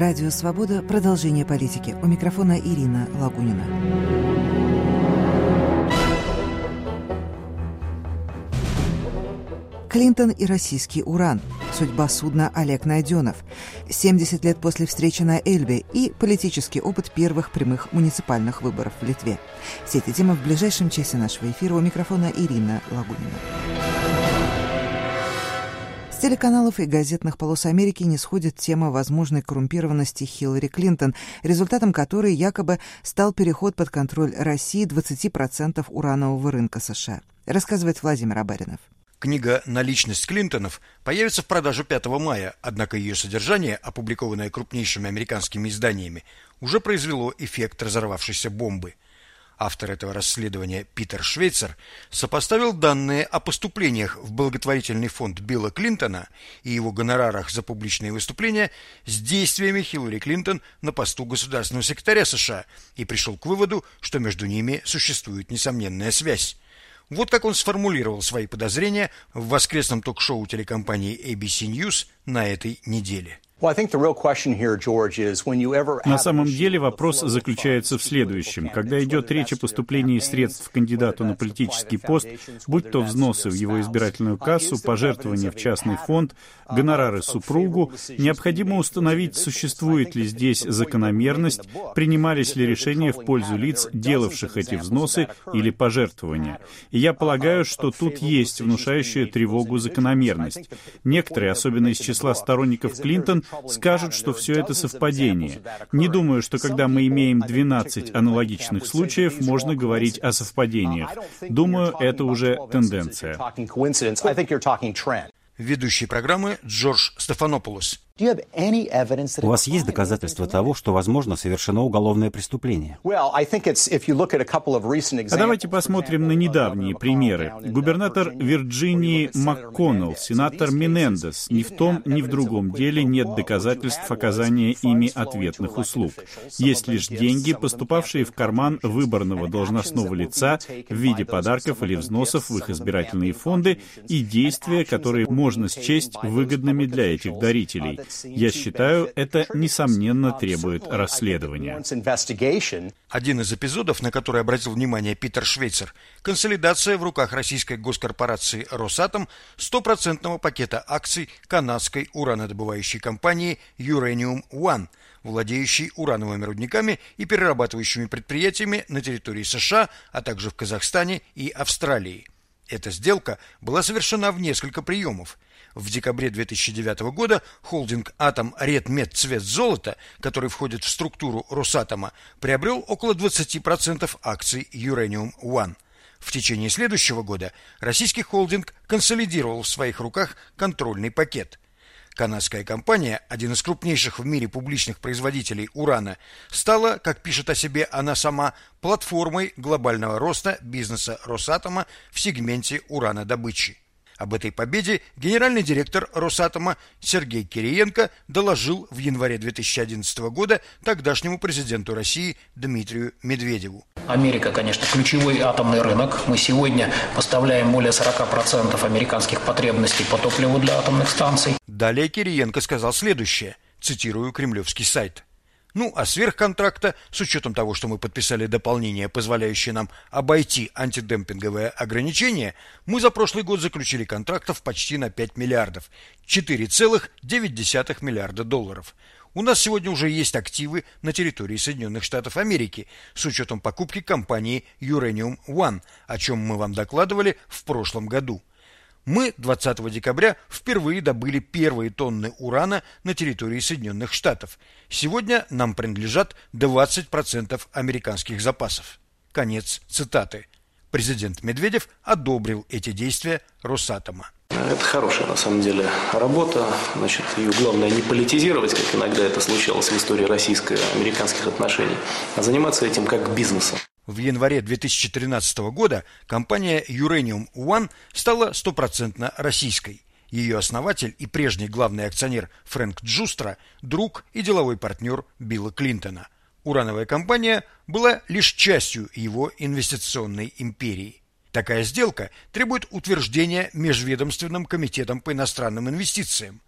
Радио «Свобода». Продолжение политики. У микрофона Ирина Лагунина. Клинтон и российский уран. Судьба судна «Олег Найденов». 70 лет после встречи на Эльбе и политический опыт первых прямых муниципальных выборов в Литве. Все эти темы в ближайшем часе нашего эфира. У микрофона Ирина Лагунина. С телеканалов и газетных полос Америки не сходит тема возможной коррумпированности Хиллари Клинтон, результатом которой якобы стал переход под контроль России 20% уранового рынка США. Рассказывает Владимир Абаринов. Книга «Наличность Клинтонов» появится в продажу 5 мая, однако ее содержание, опубликованное крупнейшими американскими изданиями, уже произвело эффект разорвавшейся бомбы. Автор этого расследования Питер Швейцер сопоставил данные о поступлениях в благотворительный фонд Билла Клинтона и его гонорарах за публичные выступления с действиями Хиллари Клинтон на посту государственного секретаря США и пришел к выводу, что между ними существует несомненная связь. Вот как он сформулировал свои подозрения в воскресном ток-шоу телекомпании ABC News на этой неделе. На самом деле вопрос заключается в следующем. Когда идет речь о поступлении средств кандидату на политический пост, будь то взносы в его избирательную кассу, пожертвования в частный фонд, гонорары супругу, необходимо установить, существует ли здесь закономерность, принимались ли решения в пользу лиц, делавших эти взносы или пожертвования. И я полагаю, что тут есть внушающая тревогу закономерность. Некоторые, особенно из числа сторонников Клинтон, скажут, что все это совпадение. Не думаю, что когда мы имеем 12 аналогичных случаев, можно говорить о совпадениях. Думаю, это уже тенденция. Ведущий программы Джордж Стефанопулос. У вас есть доказательства того, что, возможно, совершено уголовное преступление? Давайте посмотрим на недавние примеры. Губернатор Вирджинии МакКоннелл, сенатор Менендес. Ни в том, ни в другом деле нет доказательств оказания ими ответных услуг. Есть лишь деньги, поступавшие в карман выборного должностного лица в виде подарков или взносов в их избирательные фонды и действия, которые можно счесть выгодными для этих дарителей. Я считаю, это, несомненно, требует расследования. Один из эпизодов, на который обратил внимание Питер Швейцер, консолидация в руках российской госкорпорации «Росатом» 100% пакета акций канадской уранодобывающей компании Uranium One, владеющей урановыми рудниками и перерабатывающими предприятиями на территории США, а также в Казахстане и Австралии. Эта сделка была совершена в несколько приемов. В декабре 2009 года холдинг «Атом Редмет Цвет Золота», который входит в структуру Росатома, приобрел около 20% акций Uranium One. В течение следующего года российский холдинг консолидировал в своих руках контрольный пакет. Канадская компания, один из крупнейших в мире публичных производителей урана, стала, как пишет о себе она сама, платформой глобального роста бизнеса Росатома в сегменте уранодобычи. Об этой победе генеральный директор Росатома Сергей Кириенко доложил в январе 2011 года тогдашнему президенту России Дмитрию Медведеву. Америка, конечно, ключевой атомный рынок. Мы сегодня поставляем более 40% американских потребностей по топливу для атомных станций. Далее Кириенко сказал следующее, цитирую кремлевский сайт. А сверхконтракта, с учетом того, что мы подписали дополнение, позволяющее нам обойти антидемпинговые ограничения, мы за прошлый год заключили контрактов почти на 5 миллиардов, 4,9 миллиарда долларов. У нас сегодня уже есть активы на территории Соединенных Штатов Америки, с учетом покупки компании Uranium One, о чем мы вам докладывали в прошлом году. Мы 20 декабря впервые добыли первые тонны урана на территории Соединенных Штатов. Сегодня нам принадлежат 20% американских запасов. Конец цитаты. Президент Медведев одобрил эти действия Росатома. Это хорошая, на самом деле, работа. Ее главное не политизировать, как иногда это случалось в истории российско-американских отношений, а заниматься этим как бизнесом. В январе 2013 года компания Uranium One стала 100% российской. Ее основатель и прежний главный акционер Фрэнк Джустра – друг и деловой партнер Билла Клинтона. Урановая компания была лишь частью его инвестиционной империи. Такая сделка требует утверждения Межведомственным комитетом по иностранным инвестициям.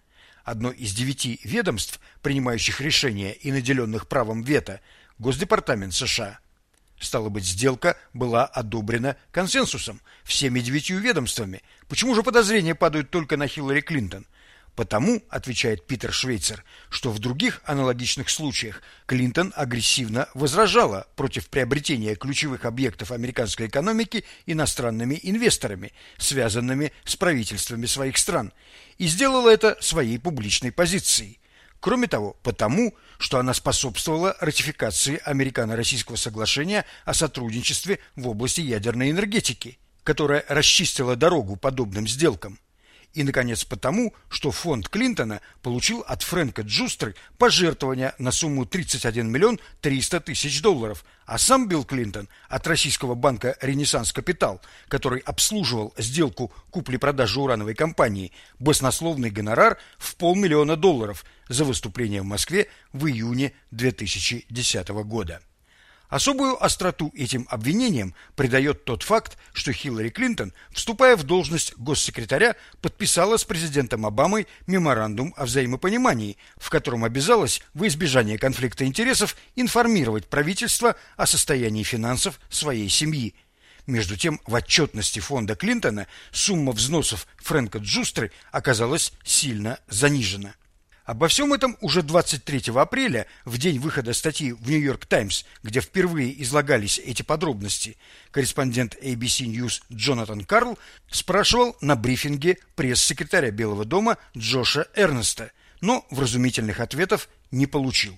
одно из 9 ведомств, принимающих решения и наделенных правом вето, Госдепартамент США. Стало быть, сделка была одобрена консенсусом всеми 9 ведомствами. Почему же подозрения падают только на Хиллари Клинтон? Потому, отвечает Питер Швейцер, что в других аналогичных случаях Клинтон агрессивно возражала против приобретения ключевых объектов американской экономики иностранными инвесторами, связанными с правительствами своих стран, и сделала это своей публичной позицией. Кроме того, потому, что она способствовала ратификации Американо-Российского соглашения о сотрудничестве в области ядерной энергетики, которое расчистило дорогу подобным сделкам. И, наконец, потому, что фонд Клинтона получил от Фрэнка Джустры пожертвования на сумму $31 миллион 300 тысяч, а сам Билл Клинтон от российского банка «Ренессанс Капитал», который обслуживал сделку купли-продажи урановой компании, баснословный гонорар в $500 000 за выступление в Москве в июне 2010 года. Особую остроту этим обвинениям придает тот факт, что Хиллари Клинтон, вступая в должность госсекретаря, подписала с президентом Обамой меморандум о взаимопонимании, в котором обязалась во избежание конфликта интересов информировать правительство о состоянии финансов своей семьи. Между тем, в отчетности фонда Клинтона сумма взносов Фрэнка Джустры оказалась сильно занижена. Обо всем этом уже 23 апреля, в день выхода статьи в «Нью-Йорк Таймс», где впервые излагались эти подробности, корреспондент ABC News Джонатан Карл спрашивал на брифинге пресс-секретаря Белого дома Джоша Эрнеста, но вразумительных ответов не получил.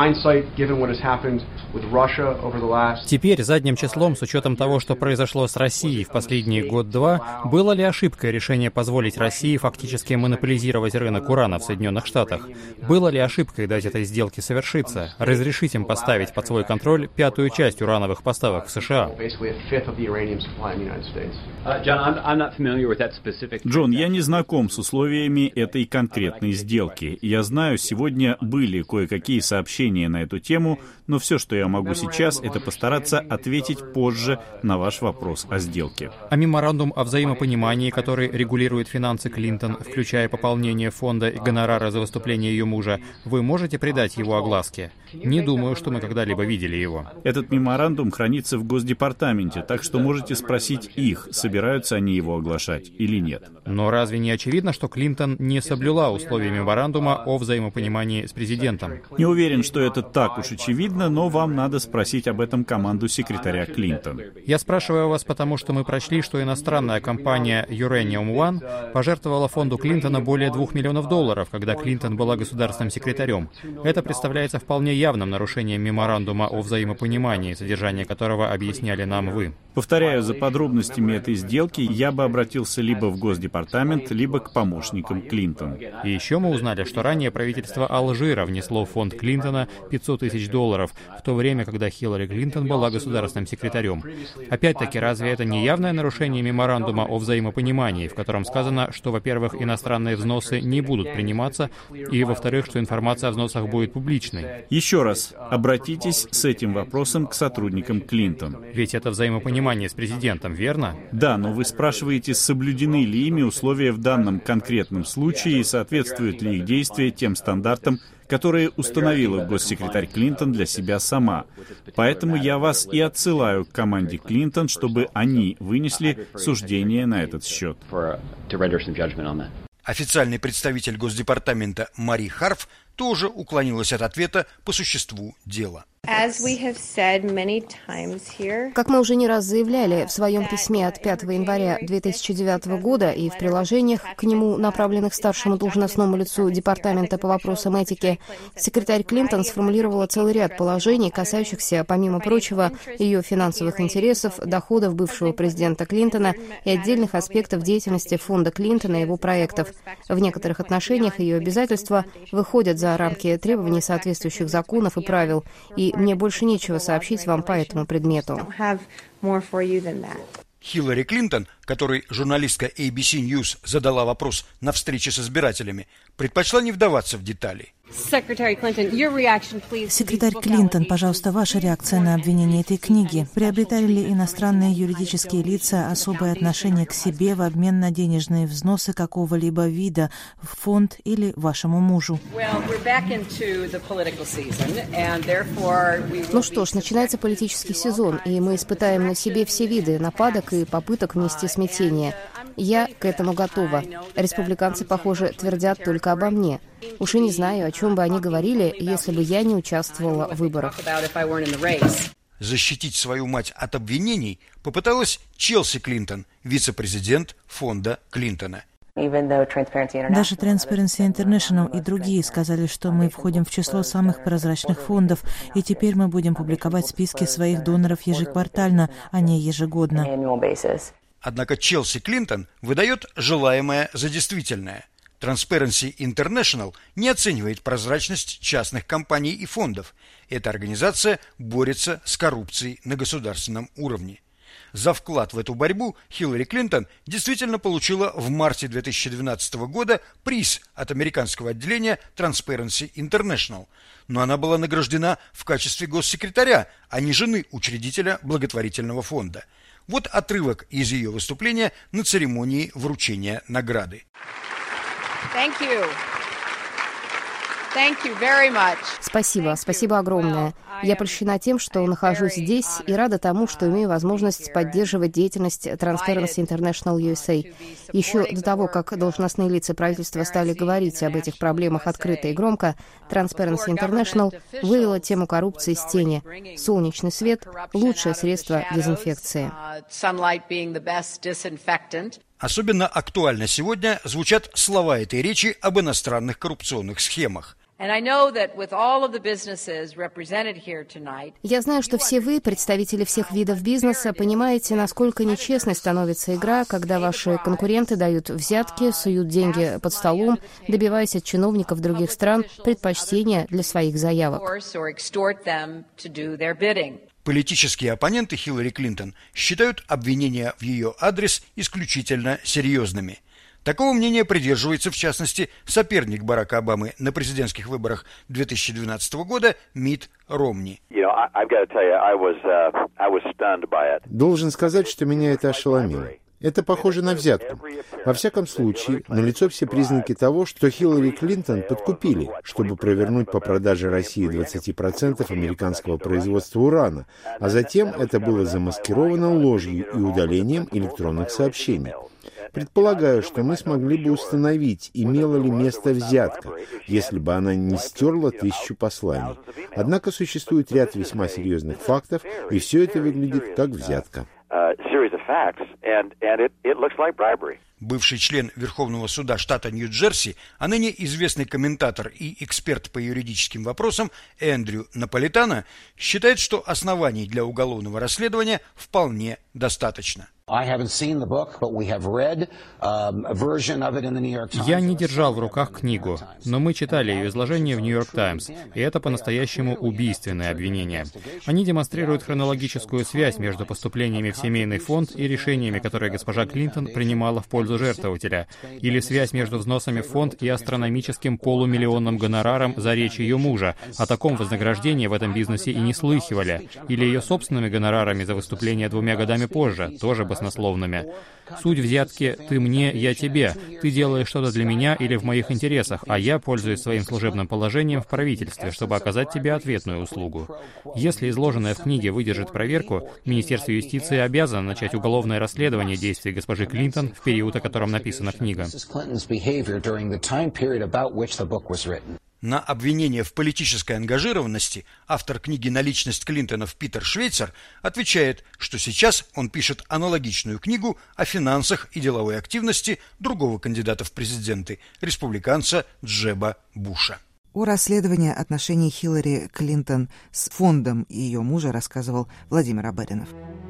Теперь, задним числом, с учетом того, что произошло с Россией в последние год-два, было ли ошибкой решение позволить России фактически монополизировать рынок урана в Соединенных Штатах? Было ли ошибкой дать этой сделке совершиться, разрешить им поставить под свой контроль 5-ю часть урановых поставок в США? Джон, я не знаком с условиями этой конкретной сделки. Я знаю, сегодня были кое-какие сообщения на эту тему, но все, что я могу сейчас, это постараться ответить позже на ваш вопрос о сделке. А меморандум о взаимопонимании, который регулирует финансы Клинтон, включая пополнение фонда и гонорара за выступление ее мужа, вы можете придать его огласке? Не думаю, что мы когда-либо видели его. Этот меморандум хранится в Госдепартаменте, так что можете спросить их, собираются они его оглашать или нет. Но разве не очевидно, что Клинтон не соблюла условия меморандума о взаимопонимании с президентом? Не уверен, что это так уж очевидно, но вам надо спросить об этом команду секретаря Клинтон. Я спрашиваю вас, потому что мы прочли, что иностранная компания Uranium One пожертвовала фонду Клинтона более $2 миллионов, когда Клинтон была государственным секретарем. Это представляется вполне явным нарушением меморандума о взаимопонимании, содержание которого объясняли нам вы. Повторяю, за подробностями этой сделки я бы обратился либо в Госдепартамент, либо к помощникам Клинтон. И еще мы узнали, что ранее правительство Алжира внесло в фонд Клинтона $500 тысяч, в то время, когда Хиллари Клинтон была государственным секретарем. Опять-таки, разве это не явное нарушение меморандума о взаимопонимании, в котором сказано, что, во-первых, иностранные взносы не будут приниматься, и, во-вторых, что информация о взносах будет публичной? Еще раз, обратитесь с этим вопросом к сотрудникам Клинтон. Ведь это взаимопонимание с президентом, верно? Да, но вы спрашиваете, соблюдены ли ими условия в данном конкретном случае и соответствуют ли их действия тем стандартам, которые установила госсекретарь Клинтон для себя сама. Поэтому я вас и отсылаю к команде Клинтон, чтобы они вынесли суждение на этот счет. Официальный представитель Госдепартамента Мари Харф тоже уклонилась от ответа по существу дела. Как мы уже не раз заявляли в своем письме от 5 января 2009 года и в приложениях к нему, направленных старшему должностному лицу Департамента по вопросам этики, секретарь Клинтон сформулировала целый ряд положений, касающихся, помимо прочего, ее финансовых интересов, доходов бывшего президента Клинтона и отдельных аспектов деятельности фонда Клинтона и его проектов. В некоторых отношениях ее обязательства выходят за рамки требований соответствующих законов и правил, и мне больше нечего сообщить вам по этому предмету. Хиллари Клинтон, которой журналистка ABC News задала вопрос на встрече с избирателями, предпочла не вдаваться в детали. Секретарь Клинтон, пожалуйста, ваша реакция на обвинение этой книги. Приобретали ли иностранные юридические лица особое отношение к себе в обмен на денежные взносы какого-либо вида в фонд или вашему мужу? Ну что ж, начинается политический сезон, и мы испытаем на себе все виды нападок и попыток внести смятение. Я к этому готова. Республиканцы, похоже, твердят только обо мне. Уж и не знаю, о чем бы они говорили, если бы я не участвовала в выборах. Защитить свою мать от обвинений попыталась Челси Клинтон, вице-президент фонда Клинтона. Даже Transparency International и другие сказали, что мы входим в число самых прозрачных фондов, и теперь мы будем публиковать списки своих доноров ежеквартально, а не ежегодно. Однако Челси Клинтон выдает желаемое за действительное. Transparency International не оценивает прозрачность частных компаний и фондов. Эта организация борется с коррупцией на государственном уровне. За вклад в эту борьбу Хиллари Клинтон действительно получила в марте 2012 года приз от американского отделения Transparency International. Но она была награждена в качестве госсекретаря, а не жены учредителя благотворительного фонда. Вот отрывок из ее выступления на церемонии вручения награды. Спасибо огромное. Я польщена тем, что нахожусь здесь, и рада тому, что имею возможность поддерживать деятельность Transparency International USA. Еще до того, как должностные лица правительства стали говорить об этих проблемах открыто и громко, Transparency International вывела тему коррупции из тени. Солнечный свет – лучшее средство дезинфекции. Особенно актуально сегодня звучат слова этой речи об иностранных коррупционных схемах. Я знаю, что все вы, представители всех видов бизнеса, понимаете, насколько нечестной становится игра, когда ваши конкуренты дают взятки, суют деньги под столом, добиваясь от чиновников других стран предпочтения для своих заявок. Политические оппоненты Хиллари Клинтон считают обвинения в ее адрес исключительно серьезными. Такого мнения придерживается, в частности, соперник Барака Обамы на президентских выборах 2012 года Митт Ромни. Должен сказать, что меня это ошеломило. Это похоже на взятку. Во всяком случае, налицо все признаки того, что Хиллари Клинтон подкупили, чтобы провернуть по продаже России 20% американского производства урана, а затем это было замаскировано ложью и удалением электронных сообщений. Предполагаю, что мы смогли бы установить, имела ли место взятка, если бы она не стерла 1000 посланий. Однако существует ряд весьма серьезных фактов, и все это выглядит как взятка. Бывший член Верховного суда штата Нью-Джерси, а ныне известный комментатор и эксперт по юридическим вопросам Эндрю Наполитано считает, что оснований для уголовного расследования вполне достаточно. Я не держал в руках книгу, но мы читали ее изложение в «Нью-Йорк Таймс», и это по-настоящему убийственное обвинение. Они демонстрируют хронологическую связь между поступлениями в семейный фонд и решениями, которые госпожа Клинтон принимала в пользу жертвователя, или связь между взносами в фонд и астрономическим полумиллионным гонораром за речь ее мужа. О таком вознаграждении в этом бизнесе и не слыхивали. Или ее собственными гонорарами за выступление 2 годами позже, тоже баснословными. Суть взятки «ты мне, я тебе». Ты делаешь что-то для меня или в моих интересах, а я пользуюсь своим служебным положением в правительстве, чтобы оказать тебе ответную услугу. Если изложенное в книге выдержит проверку, Министерство юстиции обязано начать уголовное расследование действий госпожи Клинтон в период, о котором написана книга. На обвинение в политической ангажированности автор книги «На личность Клинтонов» Питер Швейцер отвечает, что сейчас он пишет аналогичную книгу о финансах и деловой активности другого кандидата в президенты, республиканца Джеба Буша. О расследовании отношений Хиллари Клинтон с фондом ее мужа рассказывал Владимир Абаринов.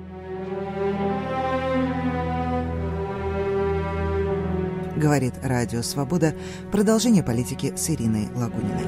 Говорит Радио Свобода. Продолжение политики с Ириной Лагуниной.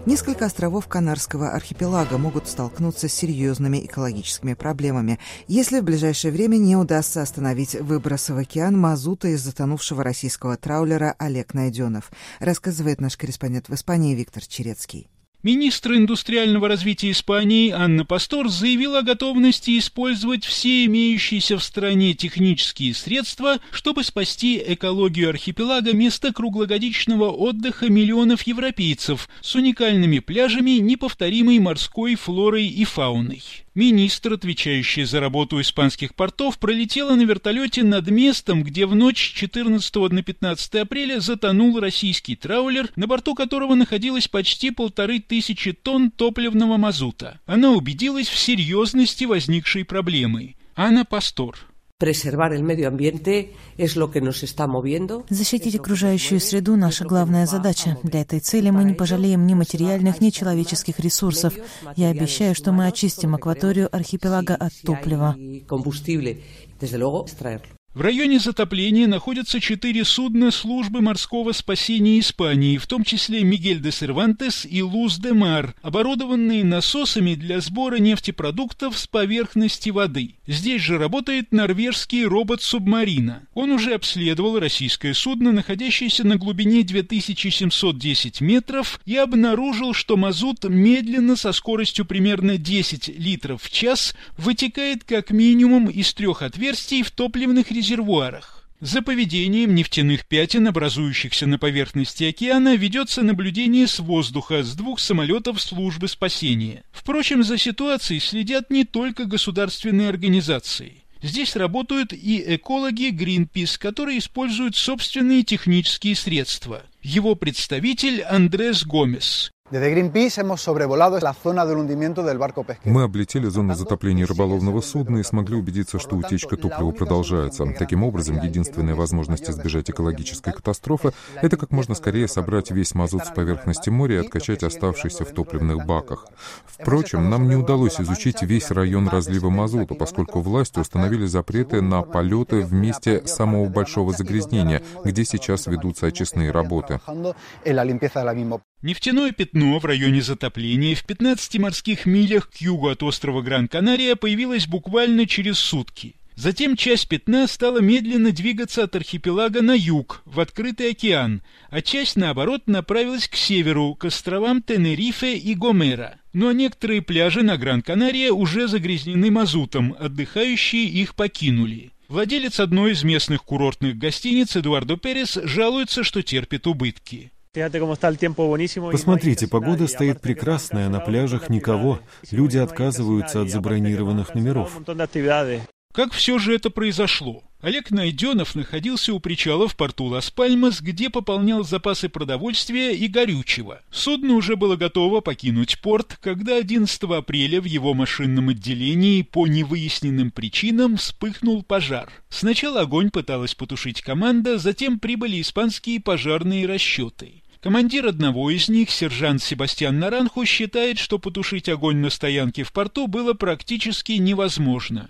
Несколько островов Канарского архипелага могут столкнуться с серьезными экологическими проблемами, если в ближайшее время не удастся остановить выбросы в океан мазута из затонувшего российского траулера «Олег Найденов», рассказывает наш корреспондент в Испании Виктор Черецкий. Министр индустриального развития Испании Анна Пастор заявила о готовности использовать все имеющиеся в стране технические средства, чтобы спасти экологию архипелага, место круглогодичного отдыха миллионов европейцев с уникальными пляжами, неповторимой морской флорой и фауной. Министр, отвечающий за работу испанских портов, пролетела на вертолете над местом, где в ночь с 14 на 15 апреля затонул российский траулер, на борту которого находилось почти 1500 тонн топливного мазута. Она убедилась в серьезности возникшей проблемы. Анна Пастор. Защитить окружающую среду – наша главная задача. Для этой цели мы не пожалеем ни материальных, ни человеческих ресурсов. Я обещаю, что мы очистим акваторию архипелага от топлива. В районе затопления находятся 4 судна службы морского спасения Испании, в том числе «Мигель де Сервантес» и «Луз де Мар», оборудованные насосами для сбора нефтепродуктов с поверхности воды. Здесь же работает норвежский робот «Субмарина». Он уже обследовал российское судно, находящееся на глубине 2710 метров, и обнаружил, что мазут медленно, со скоростью примерно 10 литров в час, вытекает как минимум из 3 отверстий в топливных резервуарах. За поведением нефтяных пятен, образующихся на поверхности океана, ведется наблюдение с воздуха с 2 самолетов службы спасения. Впрочем, за ситуацией следят не только государственные организации. Здесь работают и экологи Greenpeace, которые используют собственные технические средства. Его представитель Андрес Гомес. Мы облетели зону затопления рыболовного судна и смогли убедиться, что утечка топлива продолжается. Таким образом, единственная возможность избежать экологической катастрофы – это как можно скорее собрать весь мазут с поверхности моря и откачать оставшийся в топливных баках. Впрочем, нам не удалось изучить весь район разлива мазута, поскольку власти установили запреты на полеты в месте самого большого загрязнения, где сейчас ведутся очистные работы. Нефтяное пятно в районе затопления в 15 морских милях к югу от острова Гран-Канария появилось буквально через сутки. Затем часть пятна стала медленно двигаться от архипелага на юг, в открытый океан, а часть, наоборот, направилась к северу, к островам Тенерифе и Гомера. Но некоторые пляжи на Гран-Канария уже загрязнены мазутом, отдыхающие их покинули. Владелец одной из местных курортных гостиниц Эдуардо Перес жалуется, что терпит убытки. Посмотрите, погода стоит прекрасная, на пляжах никого. Люди отказываются от забронированных номеров. Как все же это произошло? Олег Найденов находился у причала в порту Лас-Пальмас, где пополнял запасы продовольствия и горючего. Судно уже было готово покинуть порт, когда 11 апреля в его машинном отделении по невыясненным причинам вспыхнул пожар. Сначала огонь пыталась потушить команда, затем прибыли испанские пожарные расчеты. Командир одного из них, сержант Себастьян Наранху, считает, что потушить огонь на стоянке в порту было практически невозможно.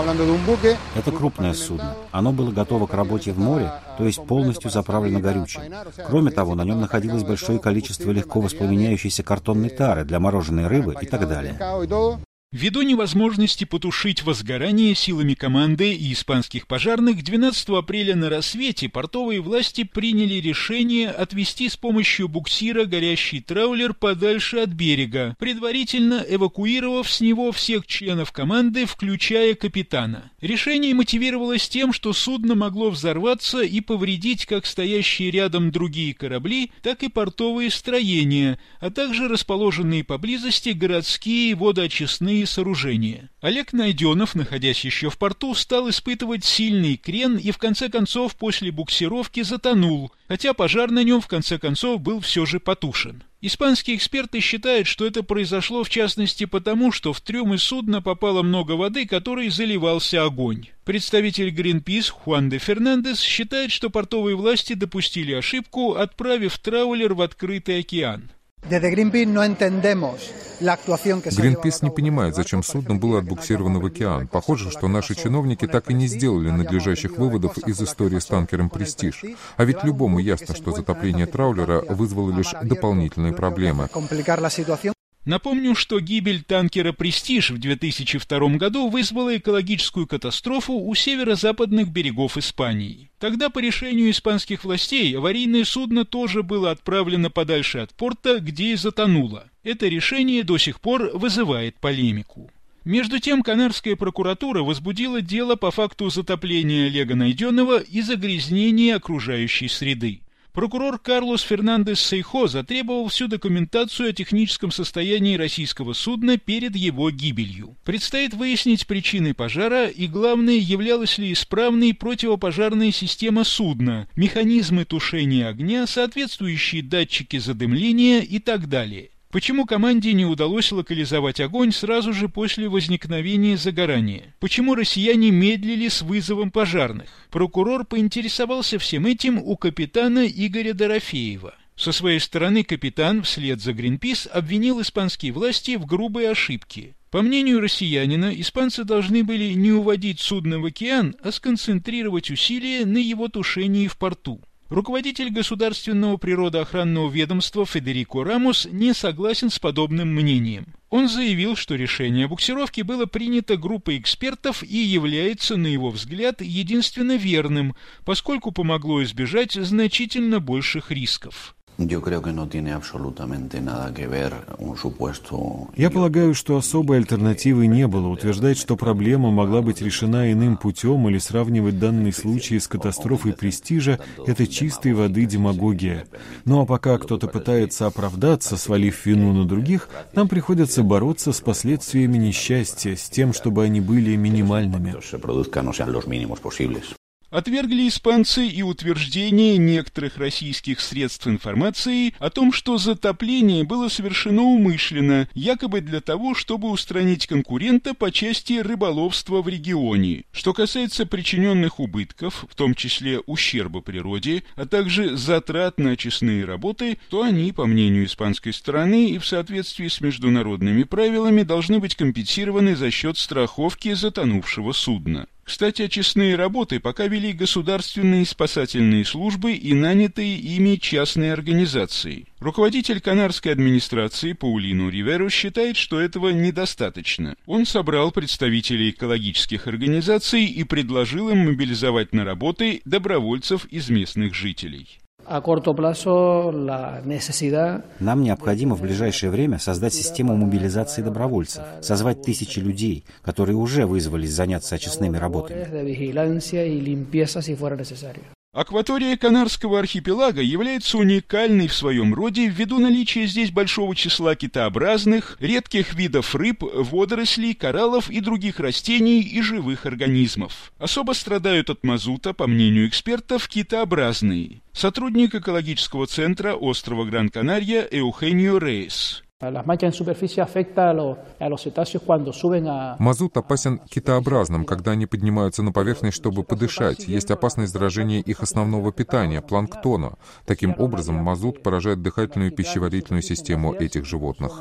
Это крупное судно. Оно было готово к работе в море, то есть полностью заправлено горючим. Кроме того, на нем находилось большое количество легко воспламеняющейся картонной тары для мороженой рыбы и так далее. Ввиду невозможности потушить возгорание силами команды и испанских пожарных, 12 апреля на рассвете портовые власти приняли решение отвезти с помощью буксира горящий траулер подальше от берега, предварительно эвакуировав с него всех членов команды, включая капитана. Решение мотивировалось тем, что судно могло взорваться и повредить как стоящие рядом другие корабли, так и портовые строения, а также расположенные поблизости городские водоочистные сооружения. Олег Найденов, находясь еще в порту, стал испытывать сильный крен и в конце концов после буксировки затонул, хотя пожар на нем в конце концов был все же потушен. Испанские эксперты считают, что это произошло в частности потому, что в трюмы судна попало много воды, которой заливался огонь. Представитель Greenpeace Хуан де Фернандес считает, что портовые власти допустили ошибку, отправив траулер в открытый океан. Гринпис не понимает, зачем судно было отбуксировано в океан. Похоже, что наши чиновники так и не сделали надлежащих выводов из истории с танкером «Престиж». А ведь любому ясно, что затопление траулера вызвало лишь дополнительные проблемы. Напомню, что гибель танкера «Престиж» в 2002 году вызвала экологическую катастрофу у северо-западных берегов Испании. Тогда по решению испанских властей аварийное судно тоже было отправлено подальше от порта, где и затонуло. Это решение до сих пор вызывает полемику. Между тем, канарская прокуратура возбудила дело по факту затопления Олега Найденова и загрязнения окружающей среды. Прокурор Карлос Фернандес Сейхо затребовал всю документацию о техническом состоянии российского судна перед его гибелью. Предстоит выяснить причины пожара и, главное, являлась ли исправной противопожарная система судна, механизмы тушения огня, соответствующие датчики задымления и так далее. Почему команде не удалось локализовать огонь сразу же после возникновения загорания? Почему россияне медлили с вызовом пожарных? Прокурор поинтересовался всем этим у капитана Игоря Дорофеева. Со своей стороны капитан, вслед за Гринпис, обвинил испанские власти в грубой ошибке. По мнению россиянина, испанцы должны были не уводить судно в океан, а сконцентрировать усилия на его тушении в порту. Руководитель государственного природоохранного ведомства Федерико Рамос не согласен с подобным мнением. Он заявил, что решение о буксировке было принято группой экспертов и является, на его взгляд, единственно верным, поскольку помогло избежать значительно больших рисков. Я полагаю, что особой альтернативы не было утверждать, что проблема могла быть решена иным путем или сравнивать данный случай с катастрофой «Престижа» — это чистой воды демагогия. Ну а пока кто-то пытается оправдаться, свалив вину на других, нам приходится бороться с последствиями несчастья, с тем, чтобы они были минимальными. Отвергли испанцы и утверждение некоторых российских средств информации о том, что затопление было совершено умышленно, якобы для того, чтобы устранить конкурента по части рыболовства в регионе. Что касается причиненных убытков, в том числе ущерба природе, а также затрат на очистные работы, то они, по мнению испанской стороны и в соответствии с международными правилами, должны быть компенсированы за счет страховки затонувшего судна. Кстати, очистные работы пока вели государственные спасательные службы и нанятые ими частные организации. Руководитель канарской администрации Паулино Риверо считает, что этого недостаточно. Он собрал представителей экологических организаций и предложил им мобилизовать на работы добровольцев из местных жителей. Нам необходимо в ближайшее время создать систему мобилизации добровольцев, созвать тысячи людей, которые уже вызвались заняться очистными работами. Акватория Канарского архипелага является уникальной в своем роде ввиду наличия здесь большого числа китообразных, редких видов рыб, водорослей, кораллов и других растений и живых организмов. Особо страдают от мазута, по мнению экспертов, китообразные. Сотрудник экологического центра острова Гран-Канария Эухенио Рейс. Мазут опасен китообразным, когда они поднимаются на поверхность, чтобы подышать. Есть опасность заражения их основного питания – планктона. Таким образом, мазут поражает дыхательную и пищеварительную систему этих животных.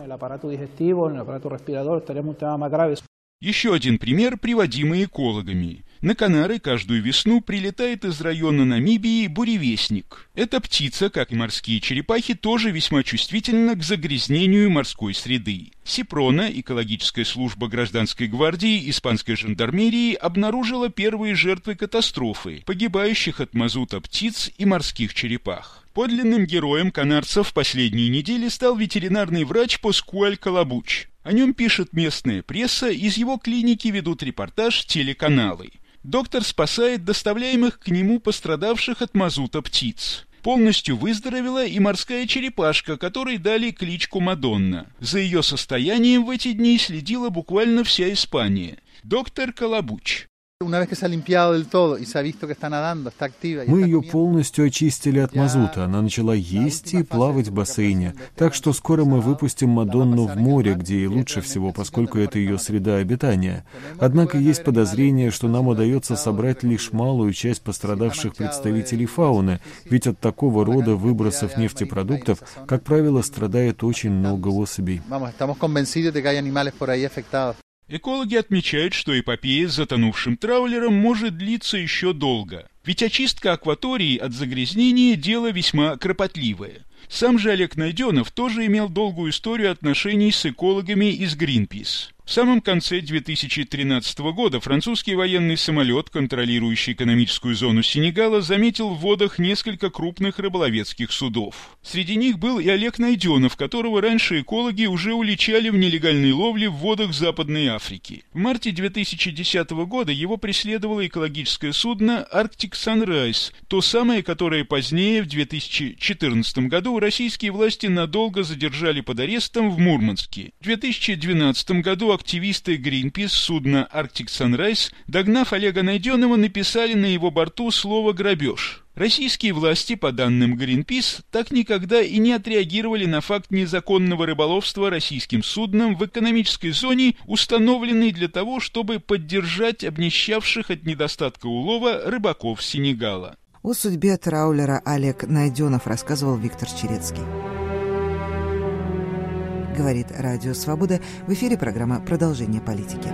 Еще один пример, приводимый экологами. На Канары каждую весну прилетает из района Намибии буревестник. Эта птица, как и морские черепахи, тоже весьма чувствительна к загрязнению морской среды. Сипрона, экологическая служба гражданской гвардии испанской жандармерии, обнаружила первые жертвы катастрофы, погибающих от мазута птиц и морских черепах. Подлинным героем канарцев в последние недели стал ветеринарный врач Паскуаль Калабуч. О нем пишет местная пресса, из его клиники ведут репортаж телеканалы. Доктор спасает доставляемых к нему пострадавших от мазута птиц. Полностью выздоровела и морская черепашка, которой дали кличку Мадонна. За ее состоянием в эти дни следила буквально вся Испания. Доктор Калабуч. Мы ее полностью очистили от мазута. Она начала есть и плавать в бассейне. Так что скоро мы выпустим Мадонну в море, где и лучше всего, поскольку это ее среда обитания. Однако есть подозрение, что нам удается собрать лишь малую часть пострадавших представителей фауны, ведь от такого рода выбросов нефтепродуктов, как правило, страдает очень много особей. Экологи отмечают, что эпопея с затонувшим траулером может длиться еще долго. Ведь очистка акватории от загрязнения – дело весьма кропотливое. Сам же Олег Найденов тоже имел долгую историю отношений с экологами из Greenpeace. В самом конце 2013 года французский военный самолет, контролирующий экономическую зону Сенегала, заметил в водах несколько крупных рыболовецких судов. Среди них был и Олег Найденов, которого раньше экологи уже уличали в нелегальной ловле в водах Западной Африки. В марте 2010 года его преследовало экологическое судно Arctic Sunrise, то самое, которое позднее, в 2014 году, российские власти надолго задержали под арестом в Мурманске. В 2012 году активисты Greenpeace судна Arctic Sunrise, догнав Олега Найденова, написали на его борту слово «грабеж». Российские власти, по данным Greenpeace, так никогда и не отреагировали на факт незаконного рыболовства российским судном в экономической зоне, установленной для того, чтобы поддержать обнищавших от недостатка улова рыбаков Сенегала. О судьбе траулера Олег Найденов рассказывал Виктор Черецкий. Говорит Радио Свобода. В эфире программа «Продолжение политики».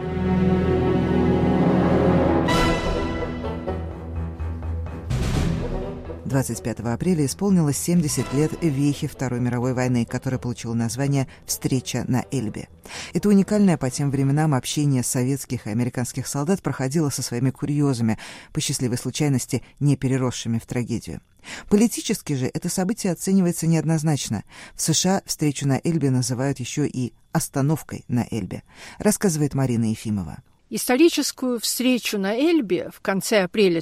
— 25 апреля исполнилось 70 лет вехи Второй мировой войны, которая получила название «Встреча на Эльбе». Это уникальное по тем временам общение советских и американских солдат проходило со своими курьезами, по счастливой случайности не переросшими в трагедию. Политически же это событие оценивается неоднозначно. В США встречу на Эльбе называют еще и «остановкой на Эльбе», рассказывает Марина Ефимова. Историческую встречу на Эльбе в конце апреля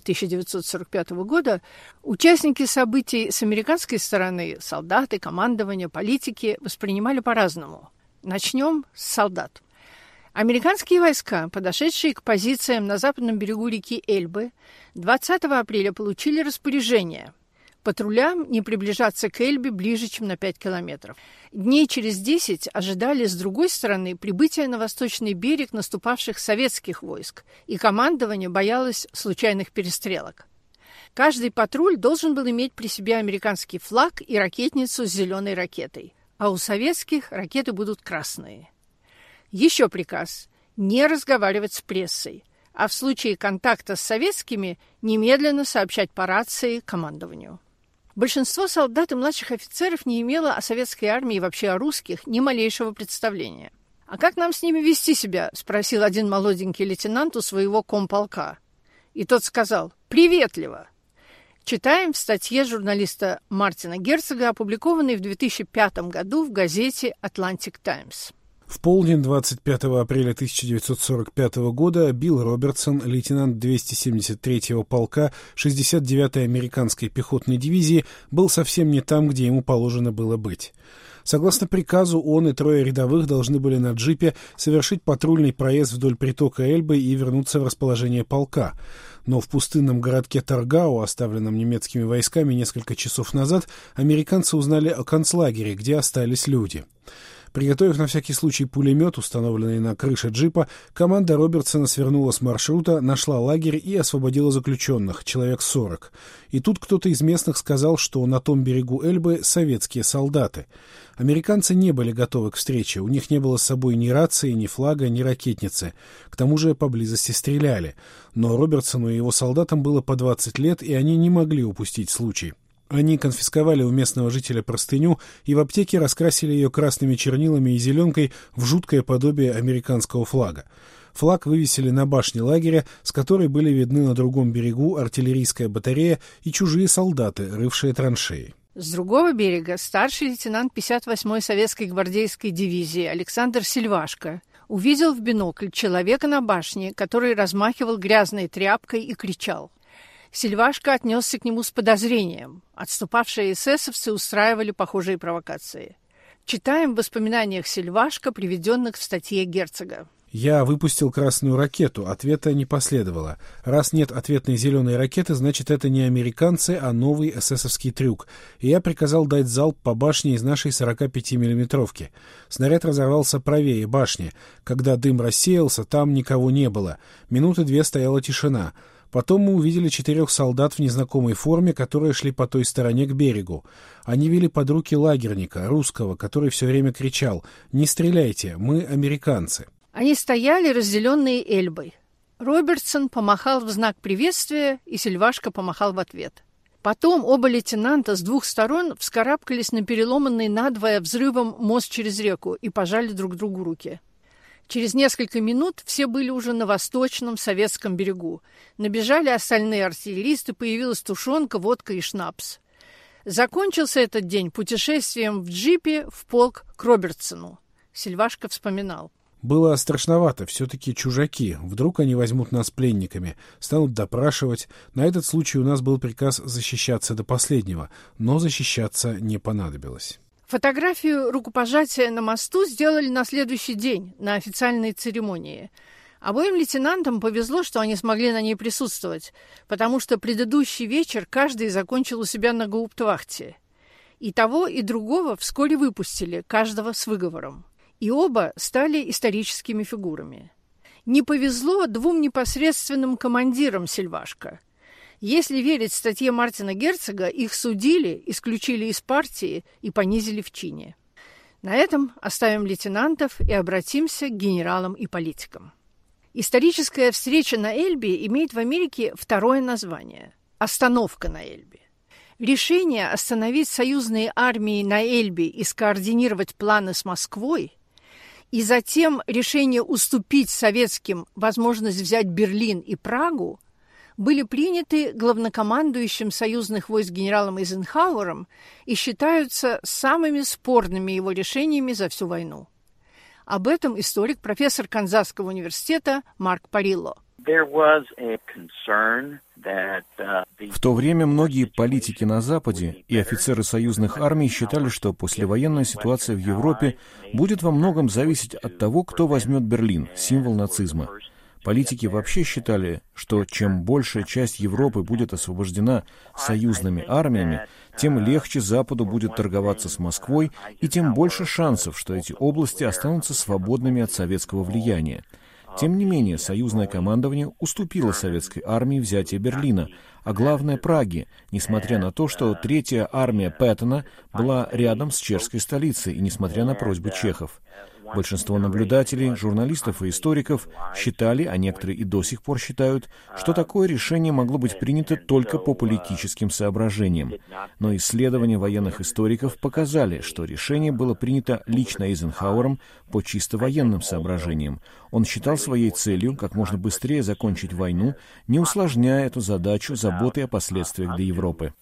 1945 года участники событий с американской стороны, солдаты, командование, политики, воспринимали по-разному. Начнем с солдат. Американские войска, подошедшие к позициям на западном берегу реки Эльбы, 20 апреля получили распоряжение патрулям не приближаться к Эльбе ближе, чем на 5 километров. Дней через 10 ожидали с другой стороны прибытия на восточный берег наступавших советских войск, и командование боялось случайных перестрелок. Каждый патруль должен был иметь при себе американский флаг и ракетницу с зеленой ракетой, а у советских ракеты будут красные. Еще приказ – не разговаривать с прессой, а в случае контакта с советскими немедленно сообщать по рации командованию. Большинство солдат и младших офицеров не имело о советской армии и вообще о русских ни малейшего представления. «А как нам с ними вести себя?» – спросил один молоденький лейтенант у своего комполка. И тот сказал «приветливо». Читаем в статье журналиста Мартина Герцога, опубликованной в 2005 году в газете «Atlantic Times». В полдень 25 апреля 1945 года Билл Робертсон, лейтенант 273-го полка 69-й американской пехотной дивизии, был совсем не там, где ему положено было быть. Согласно приказу, он и 3 рядовых должны были на джипе совершить патрульный проезд вдоль притока Эльбы и вернуться в расположение полка. Но в пустынном городке Таргау, оставленном немецкими войсками несколько часов назад, американцы узнали о концлагере, где остались люди. Приготовив на всякий случай пулемет, установленный на крыше джипа, команда Робертсона свернула с маршрута, нашла лагерь и освободила заключенных, человек 40. И тут кто-то из местных сказал, что на том берегу Эльбы советские солдаты. Американцы не были готовы к встрече, у них не было с собой ни рации, ни флага, ни ракетницы. К тому же поблизости стреляли. Но Робертсону и его солдатам было по 20 лет, и они не могли упустить случай. Они конфисковали у местного жителя простыню и в аптеке раскрасили ее красными чернилами и зеленкой в жуткое подобие американского флага. Флаг вывесили на башне лагеря, с которой были видны на другом берегу артиллерийская батарея и чужие солдаты, рывшие траншеи. С другого берега старший лейтенант 58-й советской гвардейской дивизии Александр Сильвашко увидел в бинокль человека на башне, который размахивал грязной тряпкой и кричал. Сильвашко отнесся к нему с подозрением. Отступавшие эсэсовцы устраивали похожие провокации. Читаем в воспоминаниях Сильвашко, приведенных в статье Герцога. Я выпустил красную ракету, ответа не последовало. Раз нет ответной зеленой ракеты, значит, это не американцы, а новый эсэсовский трюк. И я приказал дать залп по башне из нашей 45-миллиметровки. Снаряд разорвался правее башни. Когда дым рассеялся, там никого не было. Минуты 2 стояла тишина. Потом мы увидели 4 солдат в незнакомой форме, которые шли по той стороне к берегу. Они вели под руки лагерника, русского, который все время кричал: «Не стреляйте, мы американцы». Они стояли, разделенные Эльбой. Робертсон помахал в знак приветствия, и Сильвашко помахал в ответ. Потом оба лейтенанта с 2 сторон вскарабкались на переломанный надвое взрывом мост через реку и пожали друг другу руки. Через несколько минут все были уже на восточном советском берегу. Набежали остальные артиллеристы, появилась тушенка, водка и шнапс. Закончился этот день путешествием в джипе в полк к Робертсону. Сильвашко вспоминал. Было страшновато, все-таки чужаки. Вдруг они возьмут нас пленниками, станут допрашивать. На этот случай у нас был приказ защищаться до последнего, но защищаться не понадобилось. Фотографию рукопожатия на мосту сделали на следующий день, на официальной церемонии. Обоим лейтенантам повезло, что они смогли на ней присутствовать, потому что предыдущий вечер каждый закончил у себя на гауптвахте. И того, и другого вскоре выпустили, каждого с выговором. И оба стали историческими фигурами. Не повезло 2 непосредственным командирам Сильвашко. Если верить статье Мартина Герцога, их судили, исключили из партии и понизили в чине. На этом оставим лейтенантов и обратимся к генералам и политикам. Историческая встреча на Эльбе имеет в Америке второе название – «Остановка на Эльбе». Решение остановить союзные армии на Эльбе и скоординировать планы с Москвой, и затем решение уступить советским возможность взять Берлин и Прагу были приняты главнокомандующим союзных войск генералом Эйзенхауэром и считаются самыми спорными его решениями за всю войну. Об этом историк, профессор Канзасского университета Марк Парилло. В то время многие политики на Западе и офицеры союзных армий считали, что послевоенная ситуация в Европе будет во многом зависеть от того, кто возьмет Берлин, символ нацизма. Политики вообще считали, что чем большая часть Европы будет освобождена союзными армиями, тем легче Западу будет торговаться с Москвой, и тем больше шансов, что эти области останутся свободными от советского влияния. Тем не менее, союзное командование уступило советской армии взятие Берлина, а главное Праги, несмотря на то, что Третья армия Пэттона была рядом с чешской столицей, и несмотря на просьбы чехов. Большинство наблюдателей, журналистов и историков считали, а некоторые и до сих пор считают, что такое решение могло быть принято только по политическим соображениям. Но исследования военных историков показали, что решение было принято лично Эйзенхауэром по чисто военным соображениям. Он считал своей целью как можно быстрее закончить войну, не усложняя эту задачу заботой о последствиях для Европы.